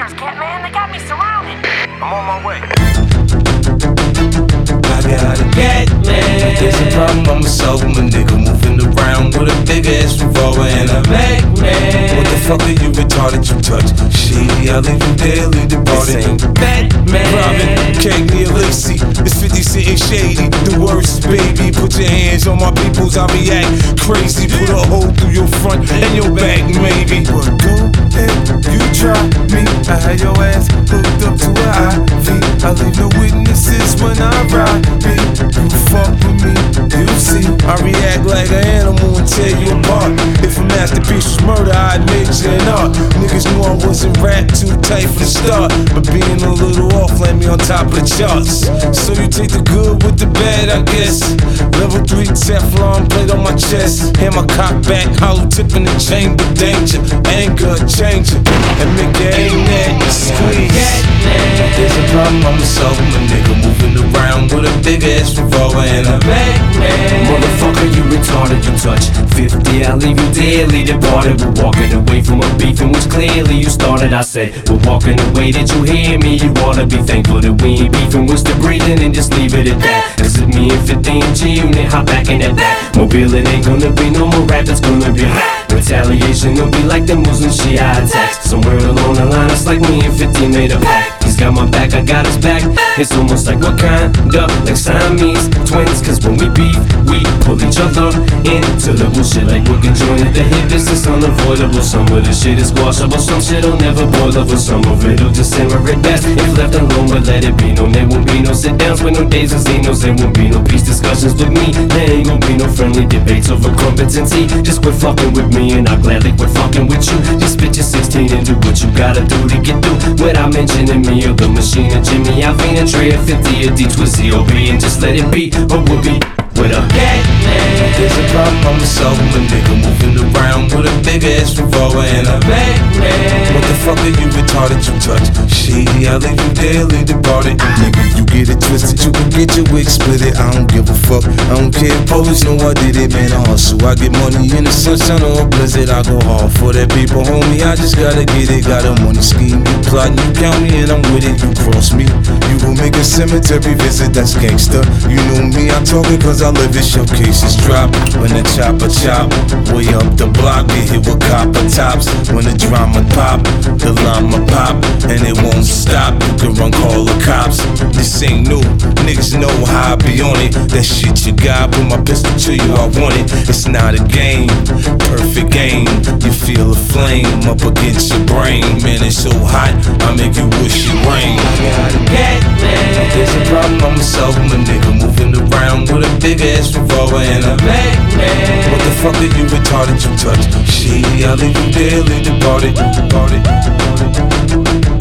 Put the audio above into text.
fuckers, Catman. They got me surrounded. I'm on my way. I gotta get man. There's a problem, I'm a sober nigga moving around with a big ass revolver and a Mac man. What the fuck are you retarded? You touch shady, I leave you there, leave the party. Batman, Robin, Cagney, Lacey, it's 50 Cent and Shady. The worst, baby. Put your hands on my peoples, I react crazy. Put a hole through your front and your back, maybe. But go ahead, you try me. I had your ass hooked up to an IV. I leave no witnesses when I ride. You fuck with me, you see. I react like an animal and tear you apart. If a masterpiece was murder, I'd major in art. Niggas knew I wasn't rap too tight for the start, but being a little off land me on top of the charts. So you take the good with the bad, I guess. Level 3 Teflon plate on my chest. Hand my cock back, hollow tip in the chamber. Danger, anger, changer, and make your aim at squeeze. There's a problem, I'm a sober nigga moving around with a big ass revolver and a Mac man. Motherfucker, you retarded, you touch 50, I'll leave you dearly departed. We're walking away from a beef in which clearly you started. I said, we're walking away, did you hear me? You wanna be thankful that we ain't beefing, we're still breathing and just leave it at that. This is me and 50 and G-Unit, hop back in that back. Mobile, it ain't gonna be no more rap, it's gonna be rap. Retaliation will be like the Muslim Shia attacks. Somewhere along the line, it's like me and 50 made a pact. He's got my back, I got his back. It's almost like what kind of like Siamese twins. Cause when we beef, we pull each other into the bullshit like we're conjoined at the hip. This is unavoidable. Some of this shit is washable, some shit'll never boil over. Some of it'll just simmer at best if left alone, but let it be known. There won't be no sit downs with no days and zenos. There won't be no peace discussions with me. There ain't gonna be no friendly debates over competency. Just quit fucking with me and I'll gladly quit fucking with you. Just spit your 16 and do what you gotta do to get through without mentioning me or the machine or Jimmy Alvina, Trey, 50 or D Twizzy OB, and just let it be or we'll be with a Catman. There's a problem, I'm a sober nigga moving around with a big ass revolver and a Mac man. What the fuck are you retarded? You touch shady, I leave you there, leave the party. Nigga, you get it twisted, you can get your wig split it. I don't give a fuck, I don't care. Police know I did it, man. I hustle, I get money in the sunshine or a blizzard. I go hard for that people, homie. I just gotta get it. Got a money scheme, you plotting, you count me, and I'm with it. You cross me, you gon' make a cemetery visit. That's gangsta. You know me, I talkin' cause I live it. Showcases drop when the chopper chop. Way up the block, get hit with copper tops. When the drama pop, the llama pop, and it won't stop. You can run, call the cops. This ain't new, niggas know how I be on it. That shit you got, put my pistol to you, I want it. It's not a game, perfect game. You feel a flame up against your brain. Man, it's so hot, I make you wish it rain. I gotta get man. There's a problem, I'm a sober nigga moving around with a big ass revolver and a Mac man. What the fuck are you retarded? You touch shady, I leave you there, leave the party.